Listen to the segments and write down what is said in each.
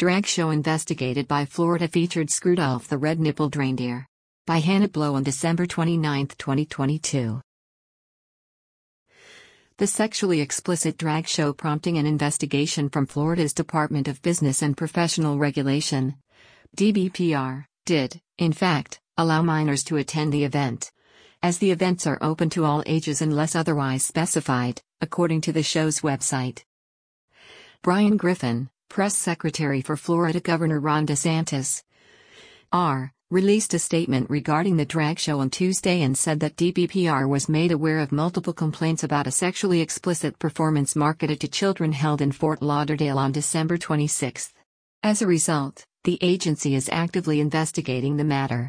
Drag show investigated by Florida featured Screwdolph the Red-Nippled Reindeer. By Hannah Blow on December 29, 2022. The sexually explicit drag show prompting an investigation from Florida's Department of Business and Professional Regulation, DBPR, did, in fact, allow minors to attend the event, as the events are open to all ages unless otherwise specified, according to the show's website. Brian Griffin, press secretary for Florida Governor Ron DeSantis, released a statement regarding the drag show on Tuesday and said that DBPR was made aware of multiple complaints about a sexually explicit performance marketed to children held in Fort Lauderdale on December 26. As a result, the agency is actively investigating the matter.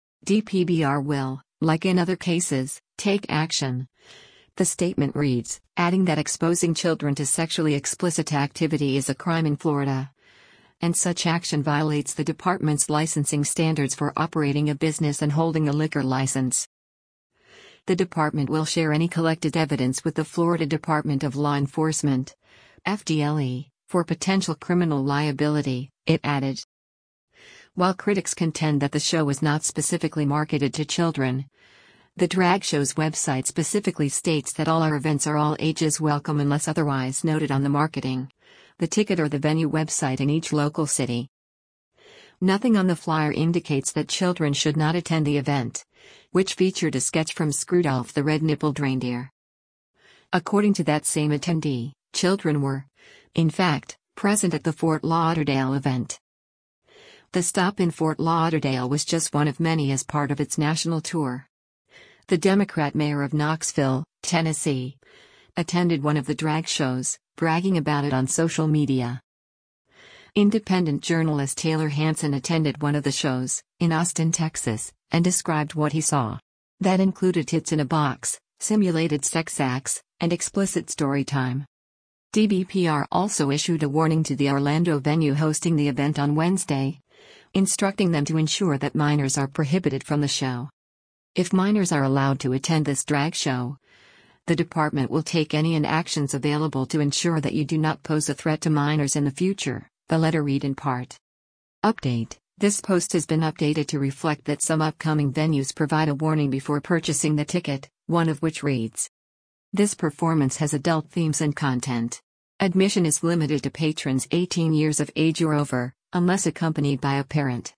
DBPR will, like in other cases, take action. The statement reads, adding that exposing children to sexually explicit activity is a crime in Florida, and such action violates the department's licensing standards for operating a business and holding a liquor license. The department will share any collected evidence with the Florida Department of Law Enforcement, FDLE, for potential criminal liability, it added. While critics contend that the show is not specifically marketed to children, the drag show's website specifically states that all our events are all ages welcome unless otherwise noted on the marketing, the ticket or the venue website in each local city. Nothing on the flyer indicates that children should not attend the event, which featured a sketch from Screwdolph the Red-Nippled Reindeer. According to that same attendee, children were, in fact, present at the Fort Lauderdale event. The stop in Fort Lauderdale was just one of many as part of its national tour. The Democrat mayor of Knoxville, Tennessee, attended one of the drag shows, bragging about it on social media. Independent journalist Taylor Hanson attended one of the shows, in Austin, Texas, and described what he saw. That included tits in a box, simulated sex acts, and explicit story time. DBPR also issued a warning to the Orlando venue hosting the event on Wednesday, instructing them to ensure that minors are prohibited from the show. If minors are allowed to attend this drag show, the department will take any and actions available to ensure that you do not pose a threat to minors in the future, the letter read in part. Update: this post has been updated to reflect that some upcoming venues provide a warning before purchasing the ticket, one of which reads, "This performance has adult themes and content. Admission is limited to patrons 18 years of age or over, unless accompanied by a parent."